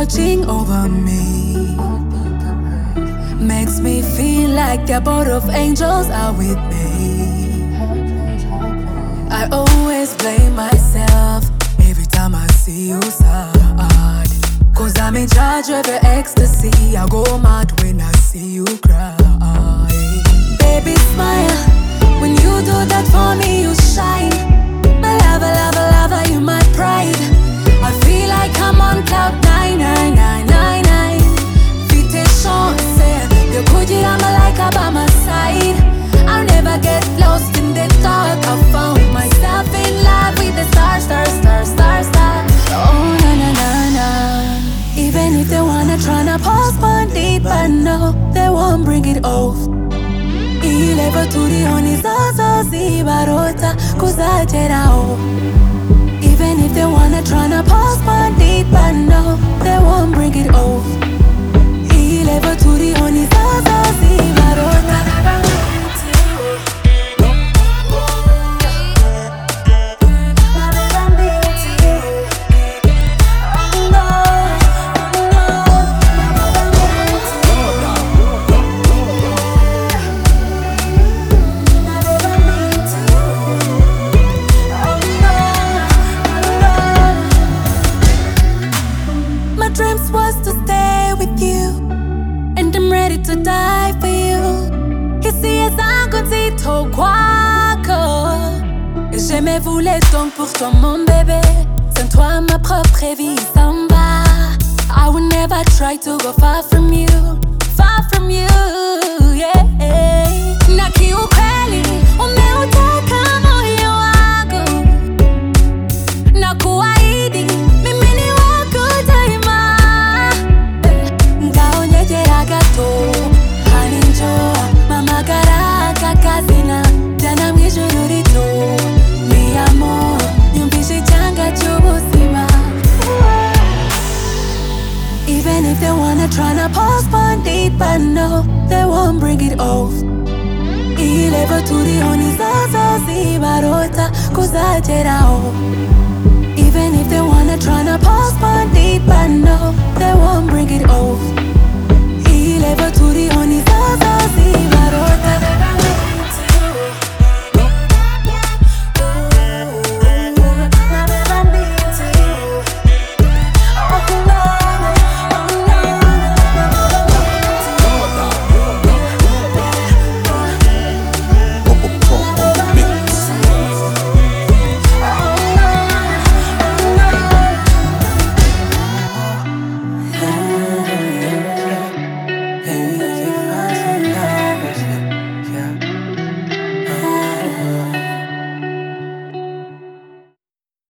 watching over me. Makes me feel like a boat of angels are with me. I always blame myself every time I see you sad, 'cause I'm in charge of your ecstasy. I go mad when I see you cry. Baby, smile. When you do that for me, you shine. My lover, lover, lover, you my pride. I feel like I'm on cloud 99999. Vite chance, you could you I'm like by my side. I'll never get lost in the dark. I found myself in love with the stars, stars, stars, stars, stars. Oh na na na na. Even if they wanna tryna postpone it, but no, they won't bring it off. Ileva turi oni zaza zibarota kuzajerao. Even if they wanna tryna postpone it, but no, they won't bring it off. Ileva turi oni zaza zibarota. Dreams was to stay with you, and I'm ready to die for you. Ici et zangu zito kwako, et je me voulais donc pour toi mon bébé. Sans toi ma propre vie s'en va. I would never try to go far from you, far from you, yeah. Na kiukweli umeuteka moyo wangu, na kuahidi mimi ni wako daima. Mama garaka kazina jana mwijururito mi amor nyumbishi changa chubusima. Even if they wanna tryna postpone it, but no, they won't bring it off. Ileva turi oni zaza zibarota kuzajerao. Even if they wanna tryna postpone it, but no, they won't bring it off.